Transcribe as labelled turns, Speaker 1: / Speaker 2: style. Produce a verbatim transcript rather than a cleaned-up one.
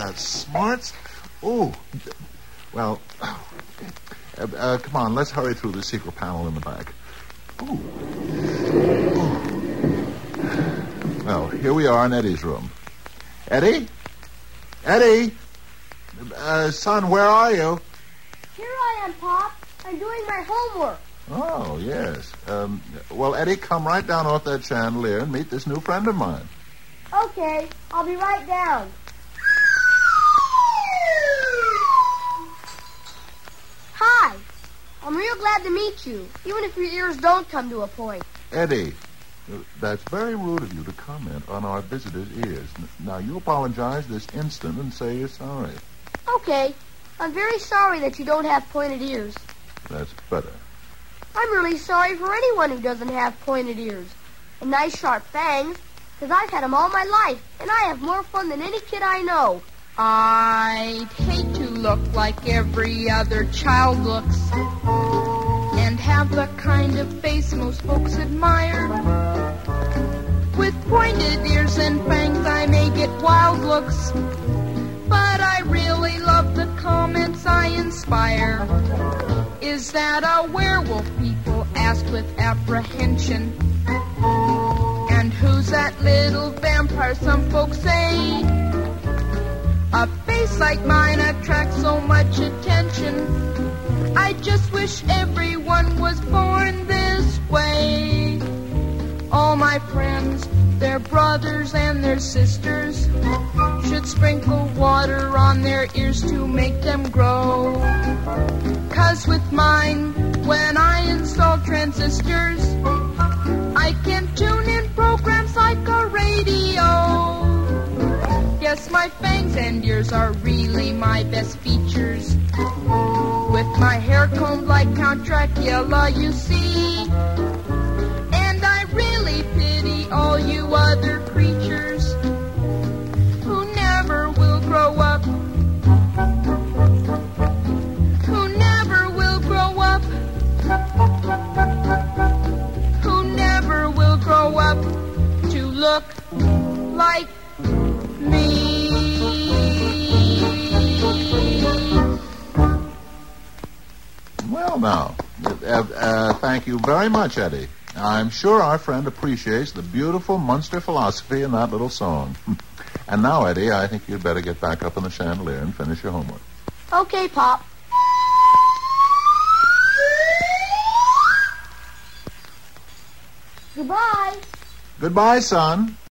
Speaker 1: that smarts. Oh, well, uh, uh, come on, let's hurry through the secret panel in the back. Ooh. Ooh. Well, here we are in Eddie's room. Eddie? Eddie? Uh, son, where are you?
Speaker 2: Here I am, Pop. I'm doing my homework.
Speaker 1: Oh, yes. Um, well, Eddie, come right down off that chandelier and meet this new friend of mine.
Speaker 2: Okay, I'll be right down. Hi. I'm real glad to meet you, even if your ears don't come to a point.
Speaker 1: Eddie, that's very rude of you to comment on our visitor's ears. Now, you apologize this instant and say you're sorry.
Speaker 2: Okay. I'm very sorry that you don't have pointed ears.
Speaker 1: That's better.
Speaker 2: I'm really sorry for anyone who doesn't have pointed ears and nice sharp fangs, because I've had them all my life, and I have more fun than any kid I know.
Speaker 3: I'd hate to look like every other child looks and have the kind of face most folks admire. With pointed ears and fangs, I may get wild looks, but I really love the comments I inspire. Is that a werewolf? People ask with apprehension. And who's that little vampire? Some folks say. A face like mine attracts so much attention. I just wish everyone was born this way. All my friends, their brothers and their sisters, should sprinkle water on their ears to make them grow. 'Cause with mine, when I install transistors, I can tune in programs like a radio. Yes, my fangs and ears are really my best features. With my hair combed like Count Dracula, you see. And I really pity all you other creatures who never will grow up. Who never will grow up. Who never will grow up to look like me.
Speaker 1: Well, now, uh, uh, thank you very much, Eddie. I'm sure our friend appreciates the beautiful Munster philosophy in that little song. And now, Eddie, I think you'd better get back up on the chandelier and finish your homework.
Speaker 2: Okay, Pop. Goodbye.
Speaker 1: Goodbye, son.